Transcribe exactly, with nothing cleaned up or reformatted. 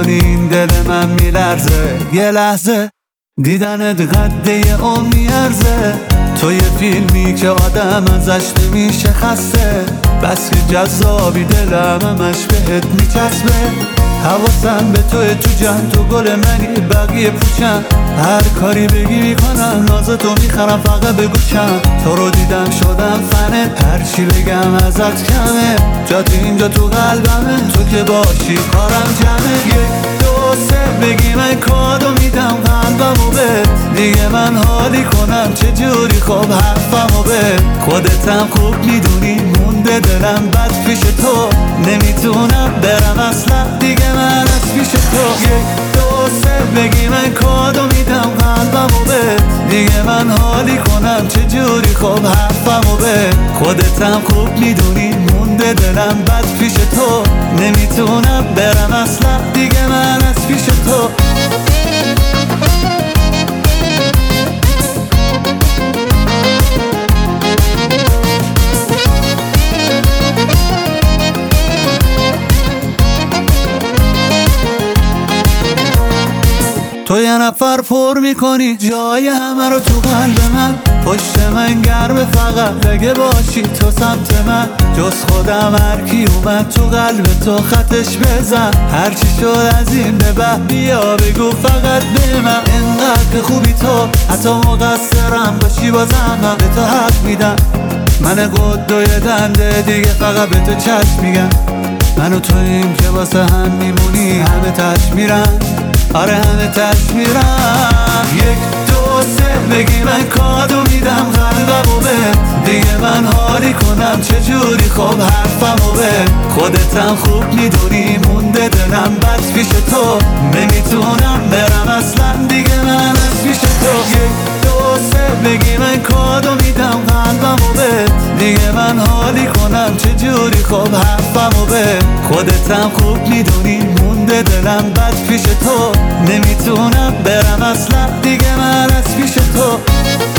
میکنی این دل من میلرزه. یه لحظه دیدنت قد یه عمر میارزه. تو یه فیلمی که آدم ازش نمیشه خسته، بس که جذابی دلم همش بهت میچسبه. حواسم به توی تو جمع، تو گل منی بقیه پوچن. هر کاری بگی میکنم، ناز تو میخرم فقط بگوشم. تو رو دیدم شدم فنت، هر چی بگم ازت کمه. جات اینجا تو قلبمه، تو که باشی کارم جمعه. یک دو سه بگی من کادو میدم قلبمو بهت. دیگه من حالی کنم چجوری خوب حرفمو بهت. خودتم خوب میدونی مونده دلم بد پیش تو. نمیتونم برم اصلا دیگه من از پیش تو. یک دو سه بگی من کادو میدم قلبمو بهت. دیگه من حالی کنم چجوری خوب حرفمو بهت. خودتم خوب میدونی مونده دلم بد پیش تو. نمیتونم برم اصلا دیگه من از پیش تو. تو یه نفر پر میکنی جای همه رو تو قلب من. پشت من گرمه فقط اگه باشی تو سمت من. جز خودم هر کی اومد تو قلب تو خطش بزن. هرچی شد از این به بعد بیا بگو فقط به من. انقدر خوبی تو حتی مقصرم باشی بازم من به تو حق میدم. من قد و یه دنده دیگه فقط به تو چشم میگم. من و تویم که واسه هم میمونی همه تش میرن. آره همه تش میرن. یک دو سه بگی من کادو میدم قلبمو بهت. دیگه من حالی کنم چجوری خوب حرفمو بهت. خودتم خوب میدونی مونده دلم بد پیش تو. نمیتونم برم اصلا دیگه من از پیش تو. یک دو سه بگی من کادو میدم قلبمو بهت. دیگه من حالی کنم چجوری خوب حرفمو بهت. خودتم خوب میدونی مونده دلم بد پیش تو. نمیتونم برم اصلا دیگه من از پیش تو.